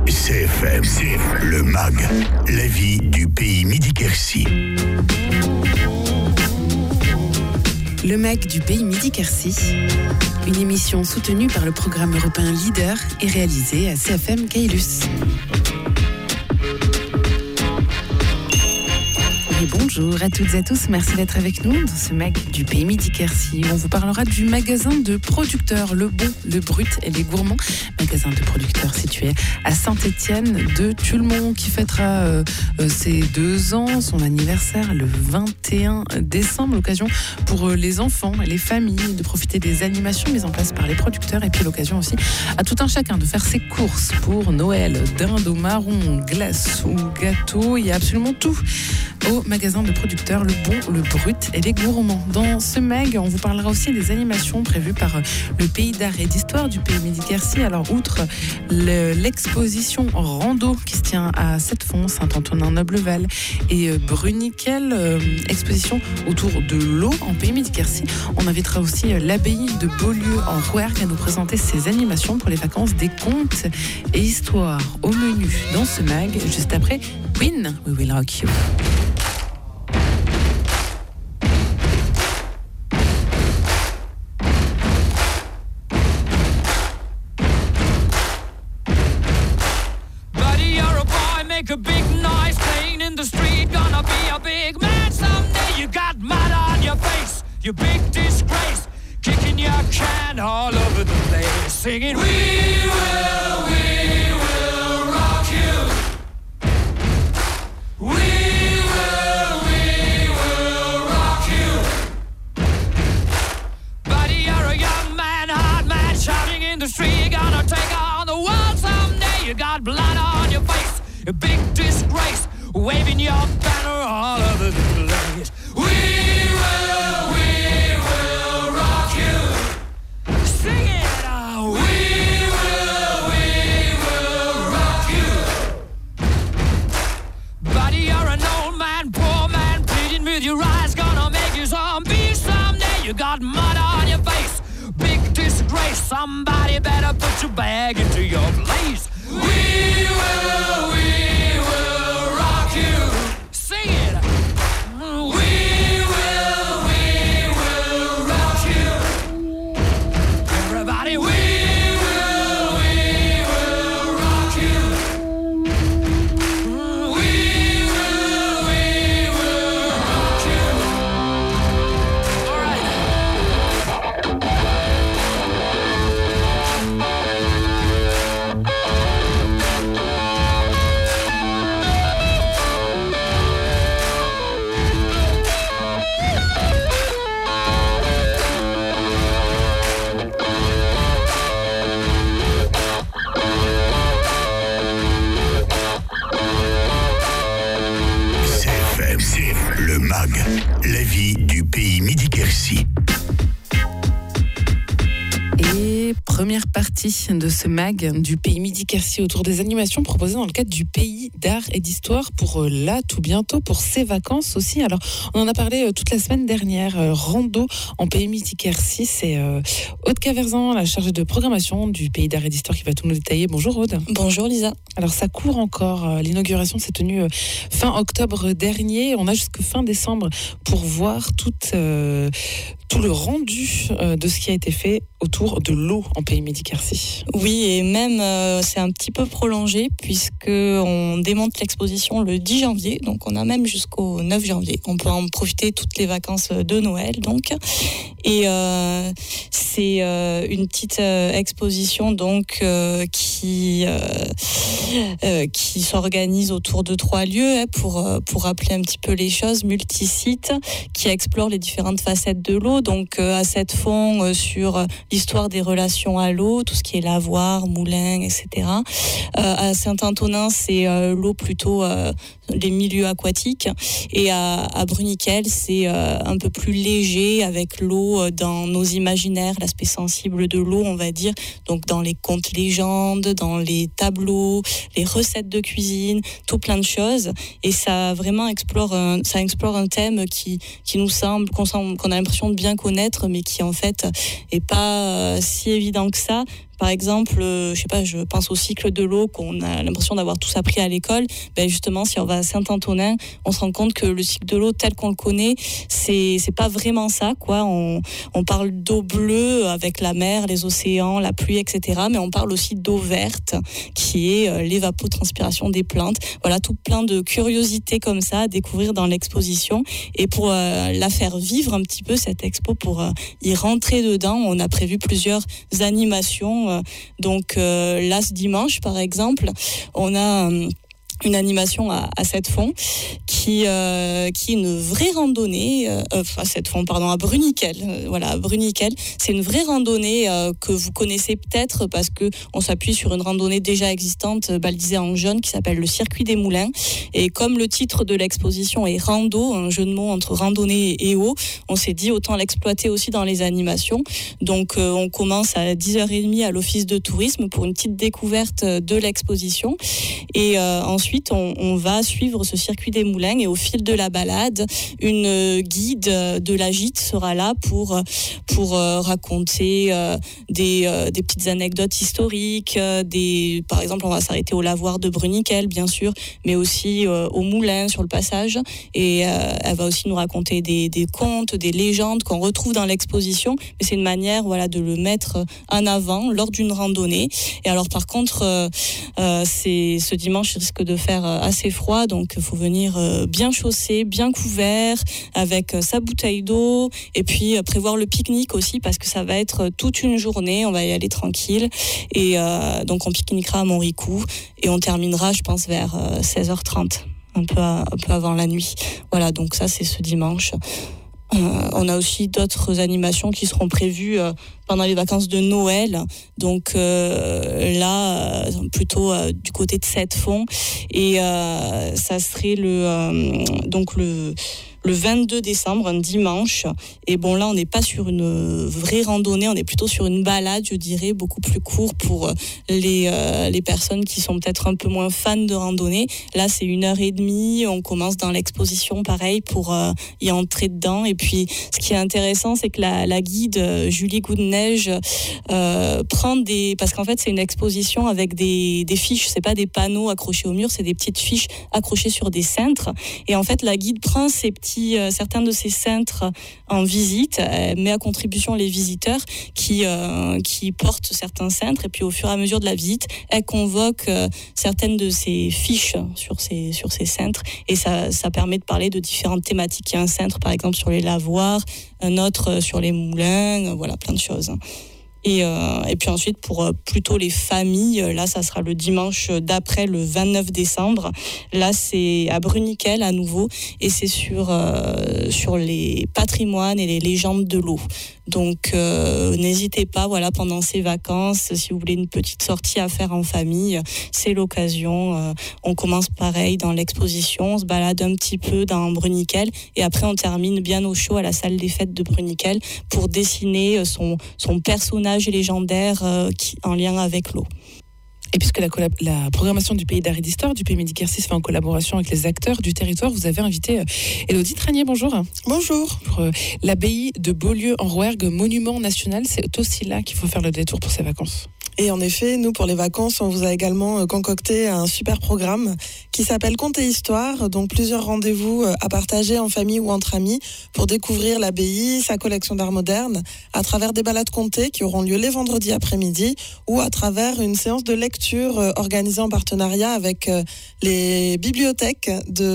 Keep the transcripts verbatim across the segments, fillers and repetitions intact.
C F M, C F M, le M A G, la vie du pays Midi-Quercy. Le M A G du pays Midi-Quercy, une émission soutenue par le programme européen Leader et réalisée à C F M Caylus. Et bonjour à toutes et à tous, merci d'être avec nous dans ce M A G du pays Midi-Quercy. On vous parlera du magasin de producteurs Le Bon, Le Brut et Les Gourmands, magasin de producteurs situé à Saint-Étienne de Tullemont, qui fêtera euh, euh, ses deux ans, son anniversaire le vingt et un décembre. L'occasion pour euh, les enfants et les familles de profiter des animations mises en place par les producteurs, et puis l'occasion aussi à tout un chacun de faire ses courses pour Noël. Dinde au marron, glace ou gâteau, il y a absolument tout au magasin de producteurs Le Bon, Le Brut et Les Gourmands. Dans ce M A G, on vous parlera aussi des animations prévues par le pays d'art et d'histoire du pays Midi-Quercy. Alors, outre le, l'exposition Rando qui se tient à Sept-Fonds, Saint-Antonin-Nobleval et Bruniquel, euh, exposition autour de l'eau en pays Midi-Quercy, on invitera aussi l'abbaye de Beaulieu en Rouergue à nous présenter ses animations pour les vacances des contes et histoires au menu dans ce M A G, juste après Queen, We Will Rock You. Make a big noise playing in the street. Gonna be a big man someday. You got mud on your face, you big disgrace. Kicking your can all over the place, singing, we will, we will rock you. We will, we will rock you. Buddy, you're a young man, hard man, shouting in the street. Gonna take on the world someday. You got blood on your face, a big disgrace, waving your banner all over the place. We will, we will rock you. Sing it out. We will, we will rock you. Buddy, you're an old man, poor man, pleading with your eyes, gonna make you zombie someday. You got mud on your face, big disgrace. Somebody better put your bag into your place. We will, we will rock you. Sing it. We will, we will rock you. Everybody, we will, we will rock you. We will, we will rock you. All right. C F M, C F M, le M A G, la vie du pays Midi-Quercy. Et première partie de ce M A G du pays Midi-Quercy autour des animations proposées dans le cadre du pays d'art et d'histoire pour là, tout bientôt, pour ses vacances aussi. Alors, on en a parlé toute la semaine dernière. Rando en pays Midi-Quercy, c'est euh, Aude Caverzan, la chargée de programmation du pays d'art et d'histoire, qui va tout nous détailler. Bonjour Aude. Bonjour Lisa. Alors, ça court encore. L'inauguration s'est tenue fin octobre dernier. On a jusqu'à fin décembre pour voir toute... Euh, tout le rendu euh, de ce qui a été fait autour de l'eau en pays Midi-Quercy. Oui, et même euh, c'est un petit peu prolongé puisqu'on démonte l'exposition le dix janvier, donc on a même jusqu'au neuf janvier. On peut en profiter toutes les vacances de Noël, donc. Et euh, c'est euh, une petite euh, exposition donc euh, qui euh, euh, qui s'organise autour de trois lieux hein, pour euh, pour rappeler un petit peu les choses, multi-sites qui explorent les différentes facettes de l'eau. Donc euh, à Sept-Fonds euh, sur euh, l'histoire des relations à l'eau, tout ce qui est lavoir, moulin, et cetera. Euh, à Saint-Antonin, c'est euh, l'eau plutôt euh, les milieux aquatiques. Et à, à Bruniquel, c'est euh, un peu plus léger avec l'eau dans nos imaginaires, l'aspect sensible de l'eau, on va dire. Donc dans les contes légendes, dans les tableaux, les recettes de cuisine, tout plein de choses. Et ça vraiment explore un, ça explore un thème qui, qui nous semble, qu'on, semble, qu'on a l'impression de bien connaître, mais qui en fait est pas euh, si évident que ça, Par exemple, euh, je sais pas, je pense au cycle de l'eau qu'on a l'impression d'avoir tous appris à l'école. Ben justement, si on va à Saint-Antonin, on se rend compte que le cycle de l'eau tel qu'on le connaît, c'est c'est pas vraiment ça, quoi. On on parle d'eau bleue avec la mer, les océans, la pluie, et cetera. Mais on parle aussi d'eau verte, qui est euh, l'évapotranspiration des plantes. Voilà, tout plein de curiosités comme ça à découvrir dans l'exposition. Et pour euh, la faire vivre un petit peu cette expo, pour euh, y rentrer dedans, on a prévu plusieurs animations. Euh, donc euh, là, ce dimanche, par exemple, on a euh, une animation à, à Sept-Fonds qui euh, qui est une vraie randonnée euh, à Sept-Fonds, pardon, à Bruniquel. Euh, voilà, à Bruniquel, c'est une vraie randonnée euh, que vous connaissez peut-être parce que on s'appuie sur une randonnée déjà existante euh, balisée en jaune qui s'appelle le Circuit des Moulins. Et comme le titre de l'exposition est Rando, un jeu de mots entre randonnée et eau, on s'est dit autant l'exploiter aussi dans les animations. Donc euh, on commence à dix heures trente à l'office de tourisme pour une petite découverte de l'exposition. Et euh, ensuite On, on va suivre ce circuit des moulins et au fil de la balade, une guide de la gîte sera là pour, pour raconter des, des petites anecdotes historiques. Des, par exemple, on va s'arrêter au lavoir de Bruniquel, bien sûr, mais aussi au moulin sur le passage. Et elle va aussi nous raconter des, des contes, des légendes qu'on retrouve dans l'exposition. Mais c'est une manière, voilà, de le mettre en avant lors d'une randonnée. Et alors, par contre, euh, c'est, ce dimanche, je risque de faire assez froid, donc il faut venir bien chaussé, bien couvert, avec sa bouteille d'eau, et puis prévoir le pique-nique aussi, parce que ça va être toute une journée, on va y aller tranquille, et euh, donc on pique-niquera à Montricou, et on terminera, je pense, vers seize heures trente, un peu, à, un peu avant la nuit. Voilà, donc ça c'est ce dimanche. Euh, on a aussi d'autres animations qui seront prévues euh, pendant les vacances de Noël. Donc euh, là, euh, plutôt euh, du côté de Sept-Fonds. Et euh, ça serait le euh, donc le le vingt-deux décembre, un dimanche. Et bon, là, on n'est pas sur une vraie randonnée, on est plutôt sur une balade, je dirais, beaucoup plus court pour les, euh, les personnes qui sont peut-être un peu moins fans de randonnée. Là, c'est une heure et demie. On commence dans l'exposition, pareil, pour euh, y entrer dedans. Et puis, ce qui est intéressant, c'est que la, la guide, euh, Julie Goudeneige, euh, prend des... Parce qu'en fait, c'est une exposition avec des, des fiches. C'est pas des panneaux accrochés au mur, c'est des petites fiches accrochées sur des cintres. Et en fait, la guide prend ces petits certains de ces cintres en visite, met à contribution les visiteurs qui, euh, qui portent certains cintres, et puis au fur et à mesure de la visite, elle convoque euh, certaines de ces fiches sur ces, sur ces cintres, et ça, ça permet de parler de différentes thématiques. Il y a un cintre par exemple sur les lavoirs, un autre sur les moulins, voilà, plein de choses. Et, euh, et puis ensuite, pour euh, plutôt les familles, là, ça sera le dimanche d'après, le vingt-neuf décembre. Là, c'est à Bruniquel à nouveau, et c'est sur, euh, sur les patrimoines et les légendes de l'eau. Donc, euh, n'hésitez pas, voilà, pendant ces vacances, si vous voulez une petite sortie à faire en famille, c'est l'occasion. Euh, on commence pareil dans l'exposition, on se balade un petit peu dans Bruniquel, et après on termine bien au chaud à la salle des fêtes de Bruniquel pour dessiner son, son personnage légendaire euh, qui, en lien avec l'eau. Et puisque la, collab- la programmation du Pays d'Art et d'Histoire, du Pays Midi-Quercy se fait en collaboration avec les acteurs du territoire, vous avez invité euh, Élodie Tranier, bonjour. Bonjour. Pour euh, l'abbaye de Beaulieu en Rouergue, monument national, c'est aussi là qu'il faut faire le détour pour ces vacances. Et en effet, nous, pour les vacances, on vous a également concocté un super programme qui s'appelle Contes et Histoire. Donc, plusieurs rendez-vous à partager en famille ou entre amis pour découvrir l'abbaye, sa collection d'art moderne, à travers des balades contées qui auront lieu les vendredis après-midi, ou à travers une séance de lecture organisée en partenariat avec les bibliothèques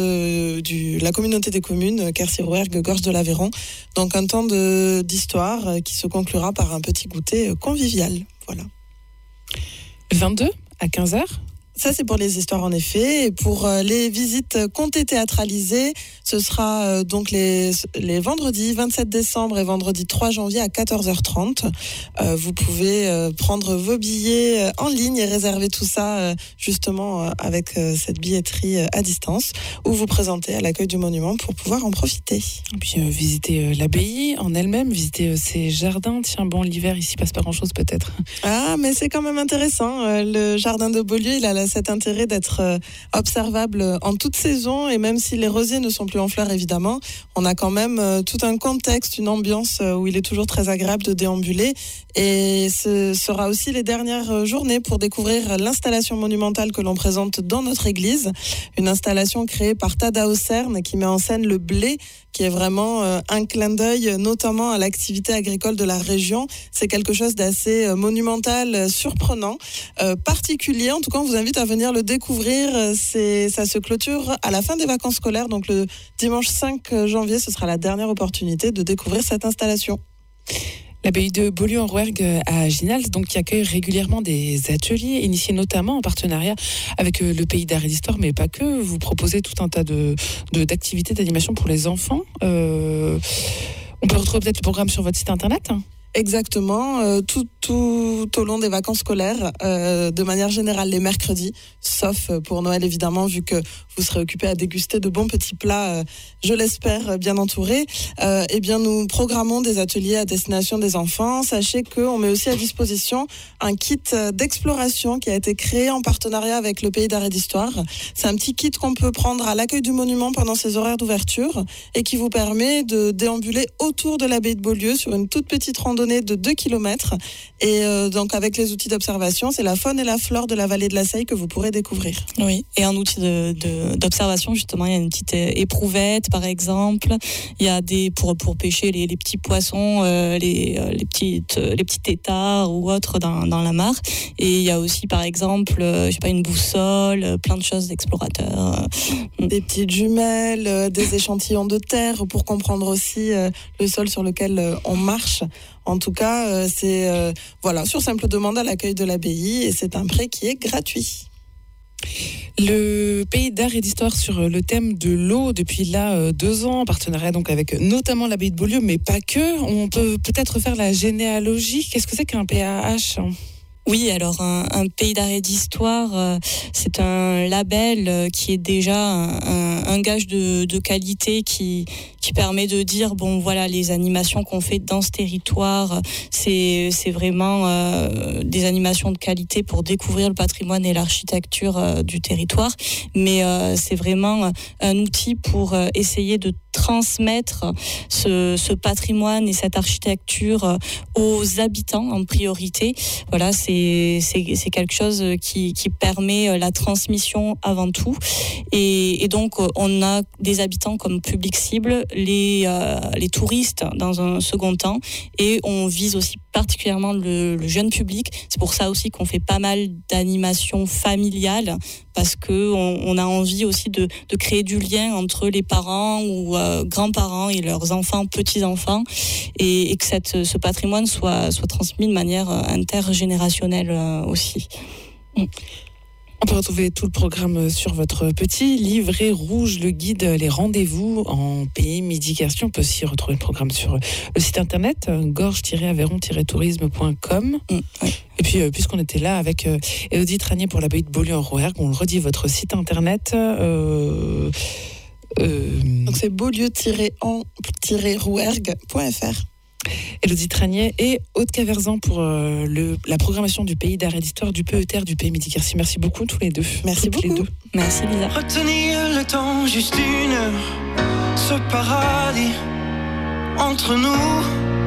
de du, la communauté des communes Quercy-Rouergue, Gorge de l'Aveyron. Donc, un temps de, d'histoire qui se conclura par un petit goûter convivial. Voilà. vingt-deux à quinze heures. Ça, c'est pour les histoires, en effet. Et pour euh, les visites contées théâtralisées, ce sera euh, donc les, les vendredis vingt-sept décembre et vendredi trois janvier à quatorze heures trente. Euh, vous pouvez euh, prendre vos billets euh, en ligne et réserver tout ça euh, justement euh, avec euh, cette billetterie euh, à distance, ou vous présenter à l'accueil du monument pour pouvoir en profiter. Et puis euh, visiter euh, l'abbaye en elle-même, visiter euh, ses jardins. Tiens, bon, l'hiver, ici, passe pas grand-chose peut-être. Ah, mais c'est quand même intéressant. Euh, le jardin de Beaulieu, il a la cet intérêt d'être euh, observable en toute saison, et même si les rosiers ne sont plus en fleurs évidemment, on a quand même euh, tout un contexte, une ambiance euh, où il est toujours très agréable de déambuler. Et ce sera aussi les dernières journées pour découvrir l'installation monumentale que l'on présente dans notre église, une installation créée par Tadao Cern qui met en scène le blé, qui est vraiment euh, un clin d'œil notamment à l'activité agricole de la région. C'est quelque chose d'assez euh, monumental, euh, surprenant, euh, particulier. En tout cas, on vous invite à venir le découvrir. C'est, ça se clôture à la fin des vacances scolaires, donc le dimanche cinq janvier, ce sera la dernière opportunité de découvrir cette installation. L'abbaye de Beaulieu-en-Rouergue à Ginals, donc, qui accueille régulièrement des ateliers initiés notamment en partenariat avec le Pays d'Art et d'Histoire, mais pas que. Vous proposez tout un tas de, de, d'activités, d'animation pour les enfants. Euh, on peut retrouver peut-être le programme sur votre site internet ? Exactement, euh, tout, tout au long des vacances scolaires, euh, de manière générale les mercredis, sauf pour Noël évidemment, vu que vous serez occupés à déguster de bons petits plats, euh, je l'espère, bien entourés. Euh, eh bien, nous programmons des ateliers à destination des enfants. Sachez qu'on met aussi à disposition un kit d'exploration qui a été créé en partenariat avec le Pays d'Art et d'Histoire. C'est un petit kit qu'on peut prendre à l'accueil du monument pendant ses horaires d'ouverture et qui vous permet de déambuler autour de l'abbaye de Beaulieu sur une toute petite randonnée de deux kilomètres. Et euh, donc, avec les outils d'observation, c'est la faune et la flore de la vallée de la Seille que vous pourrez découvrir. Oui, et en outil de, de, d'observation, justement, il y a une petite éprouvette, par exemple. Il y a des pour pour pêcher les, les petits poissons, euh, les les petites les petits têtards ou autres dans dans la mare. Et il y a aussi, par exemple, euh, je sais pas, une boussole, plein de choses d'explorateurs. Des petites jumelles, euh, des échantillons de terre pour comprendre aussi euh, le sol sur lequel euh, on marche. En tout cas, euh, c'est euh, voilà, sur simple demande à l'accueil de l'abbaye, et c'est un prêt qui est gratuit. Le Pays d'Art et d'Histoire sur le thème de l'eau depuis là euh, deux ans, en partenariat donc avec notamment l'abbaye de Beaulieu, mais pas que. On peut peut-être faire la généalogie. Qu'est-ce que c'est qu'un P A H ? Oui, alors un, un Pays d'Art et d'Histoire, euh, c'est un label euh, qui est déjà un, un, un gage de, de qualité qui, qui permet de dire, bon voilà, les animations qu'on fait dans ce territoire, c'est, c'est vraiment euh, des animations de qualité pour découvrir le patrimoine et l'architecture euh, du territoire, mais euh, c'est vraiment un outil pour euh, essayer de transmettre ce, ce patrimoine et cette architecture aux habitants en priorité. Voilà, c'est, c'est, c'est quelque chose qui, qui permet la transmission avant tout. Et, et donc, on a des habitants comme public cible, les, euh, les touristes dans un second temps, et on vise aussi particulièrement le, le jeune public. C'est pour ça aussi qu'on fait pas mal d'animations familiales, parce qu'on on a envie aussi de, de créer du lien entre les parents ou euh, grands-parents et leurs enfants, petits-enfants, et, et que cette, ce patrimoine soit, soit transmis de manière intergénérationnelle euh, aussi. Mm. On peut retrouver tout le programme sur votre petit livret rouge, le guide Les Rendez-vous en Pays Midi-Quercy. On peut aussi retrouver le programme sur le site internet gorge tiret aveyron tiret tourisme point com. Mmh, oui. Et puis, euh, puisqu'on était là avec euh, Élodie Tranier pour l'abbaye de Beaulieu-en-Rouergue, on le redit, votre site internet... Euh, euh... Donc c'est beaulieu tiret en tiret rouergue point f r. Élodie Tranier et Aude Caverzan pour euh, le, la programmation du Pays d'Art et d'Histoire du P E T R du Pays Midi-Quercy. Merci beaucoup tous les deux. Merci beaucoup. Les deux. Merci Lisa. Retenir le temps, juste une heure, ce paradis entre nous,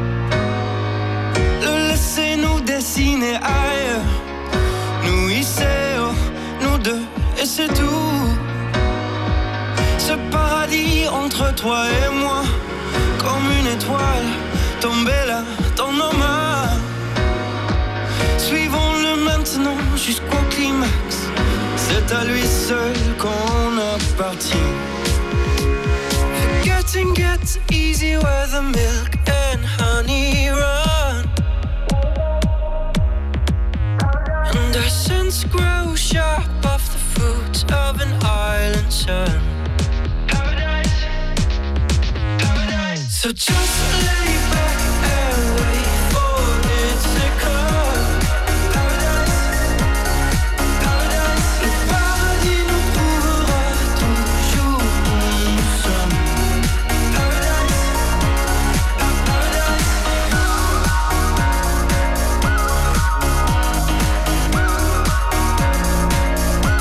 le laisser nous dessiner ailleurs, nous hisser, oh, nous deux, et c'est tout. Ce paradis entre toi et moi, comme une étoile tombée là dans nos mains. Suivons-le maintenant jusqu'au climax. C'est à lui seul qu'on appartient. Forgetting gets easy where the milk and honey run, and our scents grow sharp off the fruits of an island sun. So just lay back and wait for it to come. Paradise, paradise, le paradis nous prouvera toujours où nous sommes. Paradise, paradise.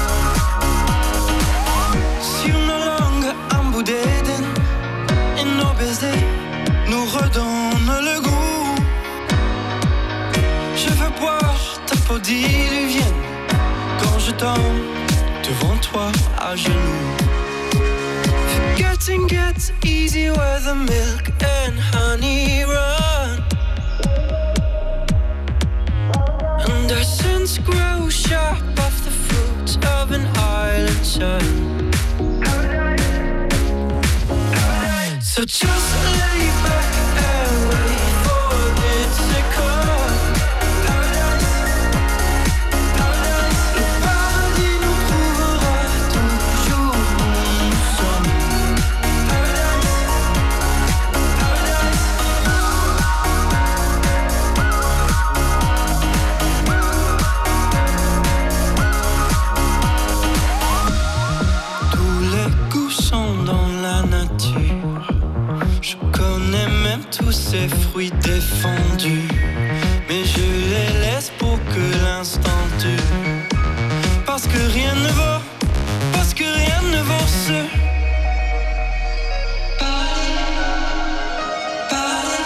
devant toi à genoux. Forgetting gets easy where the milk and honey run, and our sins grow sharp off the fruits of an island sun. So just lay back and wait for it to come. Paradise, paradise. Le paradis nous trouvera toujours où nous sommes. Paradise, paradise. Tous les goûts sont dans la nature. Je connais même tous ces fruits défendus, mais je les laisse pour que l'instant dure. Parce que rien ne vaut, parce que rien ne vaut ce paradis, paradis.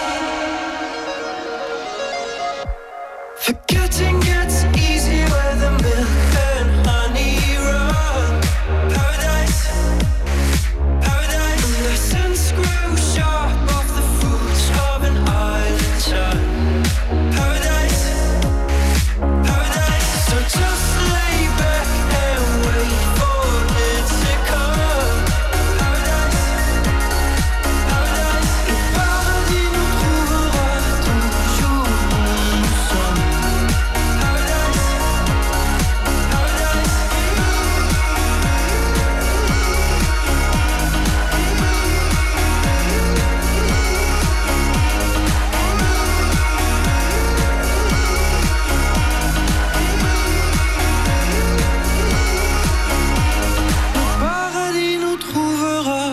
Forgetting gets easy where the milk and honey run. Paradise, paradise. And the sense grows sharp off the fruits of an island sun. Paradise, paradise. So just lay back and wait for it to come. Paradise, paradise. Le paradis nous trouvera toujours où nous sommes. Paradise, paradise. Le paradis nous trouvera.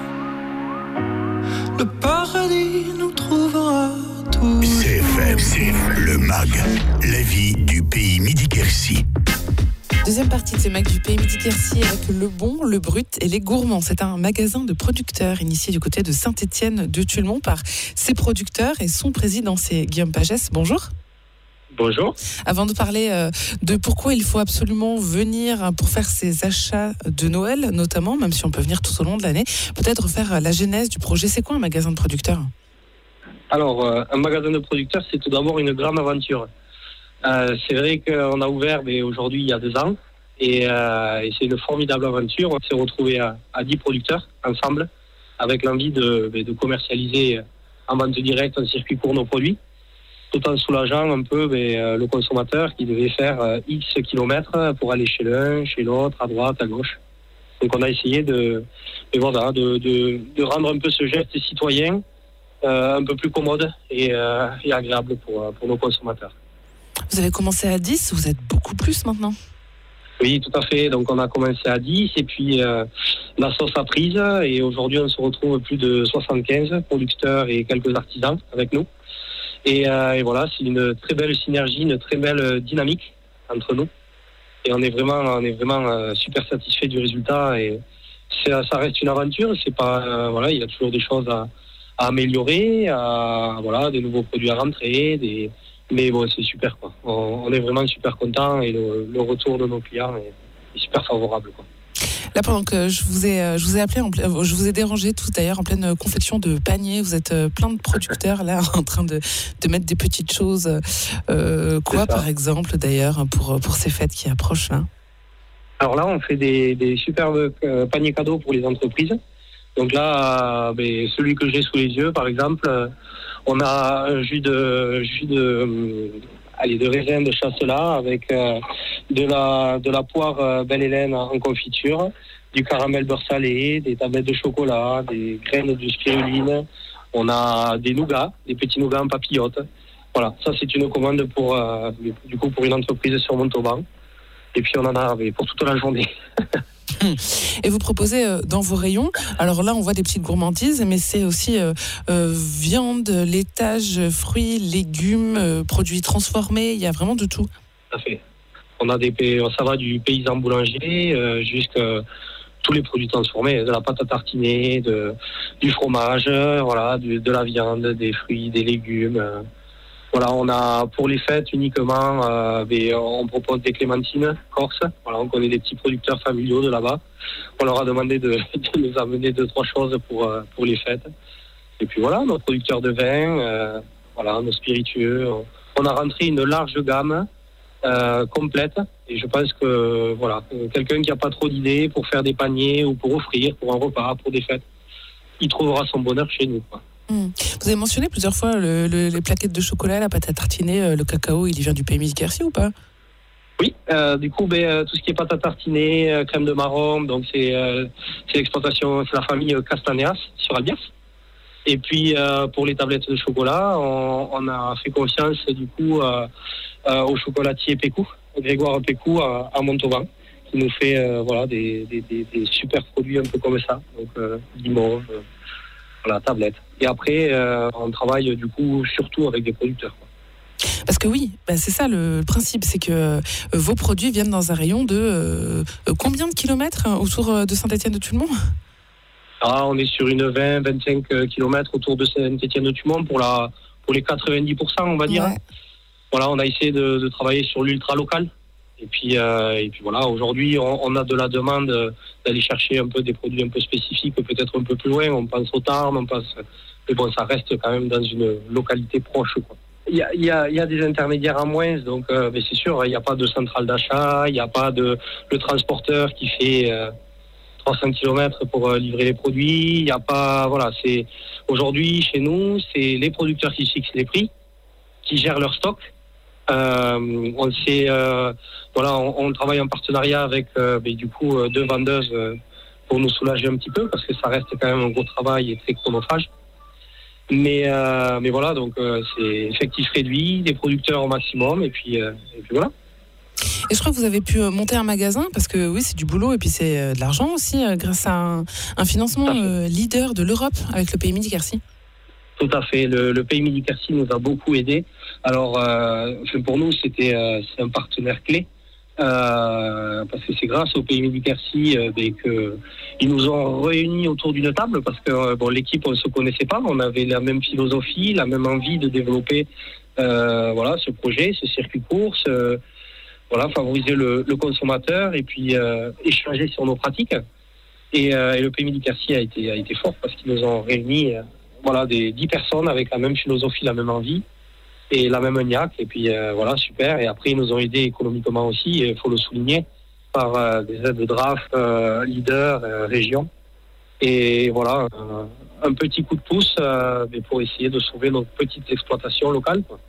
Le paradis nous trouvera tous. C F M, C F M, le MAG, la vie du pays Midi-Quercy. Deuxième partie de ce Mag du Pays Midi-Quercy avec le bon, le brut et les gourmands. C'est un magasin de producteurs initié du côté de Saint-Étienne de Tulmont par ses producteurs et son président, c'est Guillaume Pagès. Bonjour. Bonjour. Avant de parler euh, de pourquoi il faut absolument venir pour faire ses achats de Noël, notamment, même si on peut venir tout au long de l'année, peut-être faire la genèse du projet. C'est quoi un magasin de producteurs ? Alors, euh, un magasin de producteurs, c'est tout d'abord une grande aventure. Euh, c'est vrai qu'on a ouvert mais aujourd'hui il y a deux ans et, euh, et c'est une formidable aventure. On s'est retrouvé à, à dix producteurs ensemble avec l'envie de, de commercialiser en vente directe en circuit court nos produits, tout en soulageant un peu mais, le consommateur qui devait faire euh, X kilomètres pour aller chez l'un, chez l'autre, à droite, à gauche. Donc on a essayé de, de, voilà, de, de, de rendre un peu ce geste citoyen euh, un peu plus commode et, euh, et agréable pour, pour nos consommateurs. Vous avez commencé à dix, vous êtes beaucoup plus maintenant ? Oui, tout à fait. Donc on a commencé à dix et puis euh, la sauce a prise et aujourd'hui on se retrouve plus de soixante-quinze producteurs et quelques artisans avec nous. Et, euh, et voilà, c'est une très belle synergie, une très belle dynamique entre nous. Et on est vraiment, on est vraiment euh, super satisfait du résultat. Et c'est, ça reste une aventure. C'est pas, euh, voilà, il y a toujours des choses à, à améliorer, à, voilà, des nouveaux produits à rentrer, des mais bon, c'est super, quoi. On, on est vraiment super contents et le, le retour de nos clients est, est super favorable, quoi. Là, pendant que je vous ai, je vous ai appelé, en ple... je vous ai dérangé tout d'ailleurs en pleine confection de paniers. Vous êtes plein de producteurs là en train de, de mettre des petites choses. Euh, quoi, par exemple, d'ailleurs, pour, pour ces fêtes qui approchent là ? Alors là, on fait des, des superbes euh, paniers cadeaux pour les entreprises. Donc là, euh, ben, celui que j'ai sous les yeux, par exemple, euh, on a un jus de jus de euh, allez de raisin de Chasselas avec euh, de la de la poire euh, Belle Hélène en confiture, du caramel beurre salé, des tablettes de chocolat, des graines de spiruline. On a des nougats, des petits nougats en papillote. Voilà, ça c'est une commande pour euh, du coup pour une entreprise sur Montauban. Et puis on en a mais pour toute la journée. Et vous proposez euh, dans vos rayons, alors là on voit des petites gourmandises, mais c'est aussi euh, euh, viande, laitage, fruits, légumes, euh, produits transformés, il y a vraiment de tout. Tout à fait. On a des, ça va du paysan boulanger euh, jusqu'à tous les produits transformés, de la pâte à tartiner, de, du fromage, voilà, du, de la viande, des fruits, des légumes. Euh, Voilà, on a pour les fêtes uniquement, euh, des, on propose des clémentines corse. Voilà, on connaît des petits producteurs familiaux de là-bas. On leur a demandé de, de nous amener deux trois choses pour euh, pour les fêtes. Et puis voilà, nos producteurs de vin, euh, voilà, nos spiritueux. On, on a rentré une large gamme euh, complète. Et je pense que voilà, quelqu'un qui n'a pas trop d'idées pour faire des paniers ou pour offrir, pour un repas, pour des fêtes, il trouvera son bonheur chez nous, quoi. Mmh. Vous avez mentionné plusieurs fois le, le, les plaquettes de chocolat, la pâte à tartiner, le cacao, il vient du pays Midi-Quercy ou pas? Oui, euh, du coup, ben, tout ce qui est pâte à tartiner, euh, crème de marron, donc c'est, euh, c'est l'exploitation, c'est la famille Castaneas sur Albias. Et puis euh, pour les tablettes de chocolat, on, on a fait confiance du coup euh, euh, au chocolatier Pécou, Grégoire Pécou à, à Montauban, qui nous fait euh, voilà des, des, des, des super produits un peu comme ça, donc euh, limon, euh, voilà, tablette. Et après, euh, on travaille du coup surtout avec des producteurs, quoi. Parce que oui, bah c'est ça le principe, c'est que euh, vos produits viennent dans un rayon de euh, combien de kilomètres autour de Saint-Étienne-de-Tulmont? Ah, on est sur une vingt à vingt-cinq kilomètres autour de Saint-Étienne-de-Tulmont pour, la, pour les quatre-vingt-dix pour cent, on va dire. Ouais. Voilà, on a essayé de, de travailler sur l'ultra local. Et puis, euh, et puis voilà, aujourd'hui, on, on a de la demande d'aller chercher un peu des produits un peu spécifiques, peut-être un peu plus loin. On pense au Tarn, on pense... Mais bon, ça reste quand même dans une localité proche, quoi. Il y a, il y a, il y a des intermédiaires en moins, donc euh, mais c'est sûr, il n'y a pas de centrale d'achat, il n'y a pas de le transporteur qui fait euh, trois cents kilomètres pour euh, livrer les produits. Il n'y a pas, voilà, c'est aujourd'hui chez nous, c'est les producteurs qui fixent les prix, qui gèrent leur stock. Euh, on sait, euh, voilà, on, on travaille en partenariat avec, euh, mais du coup, euh, deux vendeuses euh, pour nous soulager un petit peu, parce que ça reste quand même un gros travail et très chronophage. Mais, euh, mais voilà, donc euh, c'est effectif réduit, des producteurs au maximum, et puis, euh, et puis voilà. Et je crois que vous avez pu monter un magasin, parce que oui, c'est du boulot, et puis c'est de l'argent aussi, grâce à un, un financement euh, leader de l'Europe avec le pays Midi-Quercy. Tout à fait, le, le pays Midi-Quercy nous a beaucoup aidés. Alors, euh, pour nous, c'était euh, c'est un partenaire clé. Euh, parce que c'est grâce au pays Midi-Quercy euh, ben, que ils nous ont réunis autour d'une table, parce que euh, bon, l'équipe on se connaissait pas, on avait la même philosophie, la même envie de développer euh, voilà ce projet, ce circuit course, euh, voilà favoriser le, le consommateur et puis euh, échanger sur nos pratiques. Et, euh, et le pays Midi-Quercy a été a été fort parce qu'ils nous ont réunis euh, voilà des dix personnes avec la même philosophie, la même envie. Et la même niaque, et puis euh, voilà, super. Et après, ils nous ont aidés économiquement aussi, il faut le souligner, par euh, des aides de D R A F, euh, leader, euh, région. Et voilà, euh, un petit coup de pouce euh, mais pour essayer de sauver notre petite exploitation locale, quoi.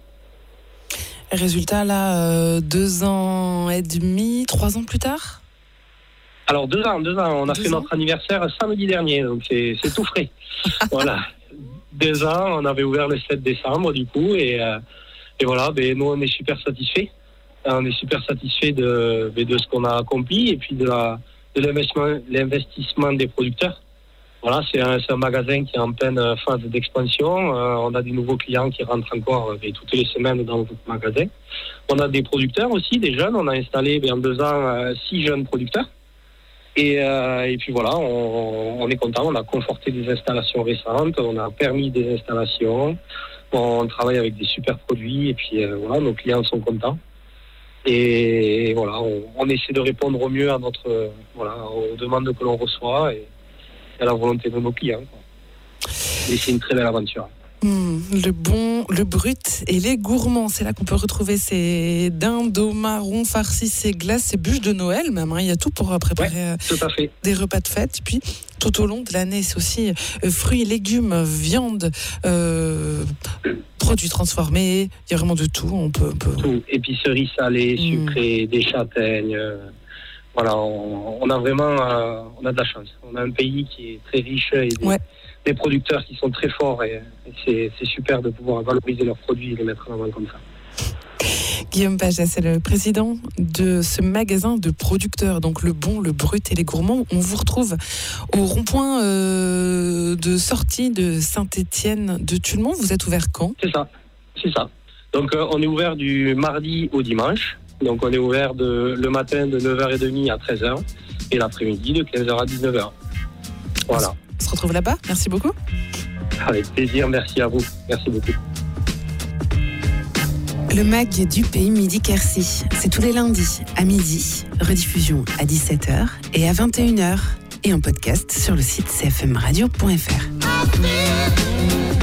Résultat, là, euh, deux ans et demi, trois ans plus tard? Alors, deux ans, deux ans. On a deux fait ans. notre anniversaire samedi dernier, donc c'est, c'est tout frais. Voilà. Deux ans, on avait ouvert le sept décembre du coup et, euh, et voilà, ben, nous on est super satisfaits. On est super satisfaits de, ben, de ce qu'on a accompli et puis de, la, de l'investissement, l'investissement des producteurs. Voilà, c'est un, c'est un magasin qui est en pleine phase d'expansion. Euh, on a des nouveaux clients qui rentrent encore ben, toutes les semaines dans notre magasin. On a des producteurs aussi, des jeunes. On a installé ben, en deux ans euh, six jeunes producteurs. Et, euh, et puis voilà, on, on est content, on a conforté des installations récentes, on a permis des installations, on travaille avec des super produits et puis euh, voilà, nos clients sont contents. Et, et voilà, on, on essaie de répondre au mieux à notre, euh, voilà, aux demandes que l'on reçoit et à la volonté de nos clients, quoi. Et c'est une très belle aventure. Mmh, le bon, le brut et les gourmands, c'est là qu'on peut retrouver ces dindes au marron farcis, ces glaces, ces bûches de Noël même, hein. Il y a tout pour préparer Ouais, tout à fait. des repas de fête. Et puis tout au long de l'année, c'est aussi euh, fruits, légumes, viande, euh, produits transformés, il y a vraiment de tout. On peut, on peut... Tout. Épicerie salée, Mmh. sucrée, des châtaignes. euh, Voilà, on, on a vraiment euh, on a de la chance. On a un pays qui est très riche et des, Ouais. des producteurs qui sont très forts et, et c'est, c'est super de pouvoir valoriser leurs produits et les mettre en avant comme ça. Guillaume Paget, c'est le président de ce magasin de producteurs, donc le bon, le brut et les gourmands. On vous retrouve au rond-point euh, de sortie de Saint-Étienne-de-Tulmont. Vous êtes ouvert quand? C'est ça, c'est ça. Donc euh, on est ouvert du mardi au dimanche. Donc on est ouvert de, le matin de neuf heures trente à treize heures et l'après-midi de quinze heures à dix-neuf heures. Voilà. On se retrouve là-bas. Merci beaucoup. Avec plaisir, merci à vous. Merci beaucoup. Le mag du Pays Midi-Quercy, c'est tous les lundis à midi, rediffusion à dix-sept heures et à vingt et une heures et en podcast sur le site c f m radio point f r.